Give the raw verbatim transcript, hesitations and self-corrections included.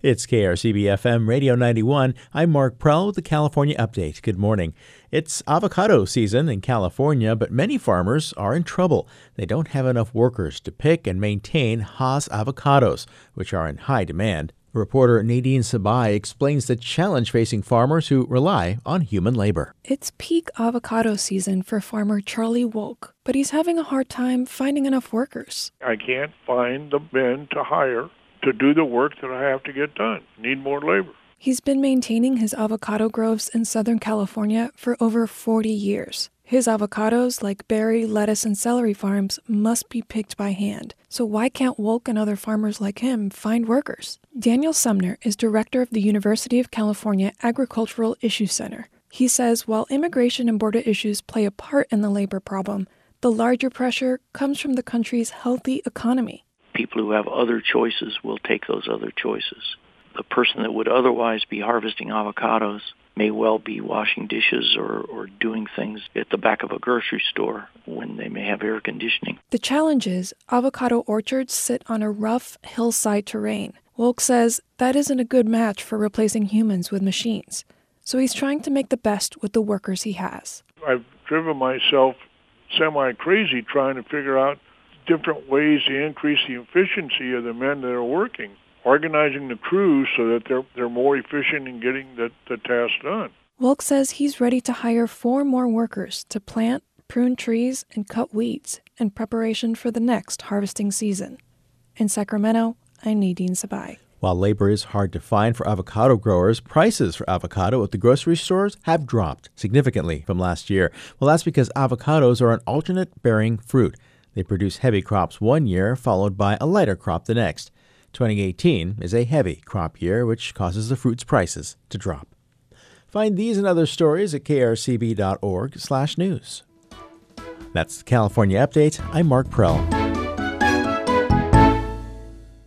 It's K R C B F M Radio ninety-one. I'm Mark Prell with the California Update. Good morning. It's avocado season in California, but many farmers are in trouble. They don't have enough workers to pick and maintain Hass avocados, which are in high demand. Reporter Nadine Sabai explains the challenge facing farmers who rely on human labor. It's peak avocado season for farmer Charlie Wolk, but he's having a hard time finding enough workers. I can't find the men to hire to do the work that I have to get done. Need more labor. He's been maintaining his avocado groves in Southern California for over forty years. His avocados, like berry, lettuce, and celery farms, must be picked by hand. So why can't Wolk and other farmers like him find workers? Daniel Sumner is director of the University of California Agricultural Issues Center. He says while immigration and border issues play a part in the labor problem, the larger pressure comes from the country's healthy economy. People who have other choices will take those other choices. The person that would otherwise be harvesting avocados may well be washing dishes or, or doing things at the back of a grocery store when they may have air conditioning. The challenge is avocado orchards sit on a rough hillside terrain. Wolk says that isn't a good match for replacing humans with machines. So he's trying to make the best with the workers he has. I've driven myself semi-crazy trying to figure out different ways to increase the efficiency of the men that are working, organizing the crews so that they're they're more efficient in getting the, the task done. Wolk says he's ready to hire four more workers to plant, prune trees, and cut weeds in preparation for the next harvesting season. In Sacramento, I'm Nadine Sabai. While labor is hard to find for avocado growers, prices for avocado at the grocery stores have dropped significantly from last year. Well, that's because avocados are an alternate bearing fruit. They produce heavy crops one year, followed by a lighter crop the next. twenty eighteen is a heavy crop year, which causes the fruit's prices to drop. Find these and other stories at k r c b dot org slash news. That's the California Update. I'm Mark Prell.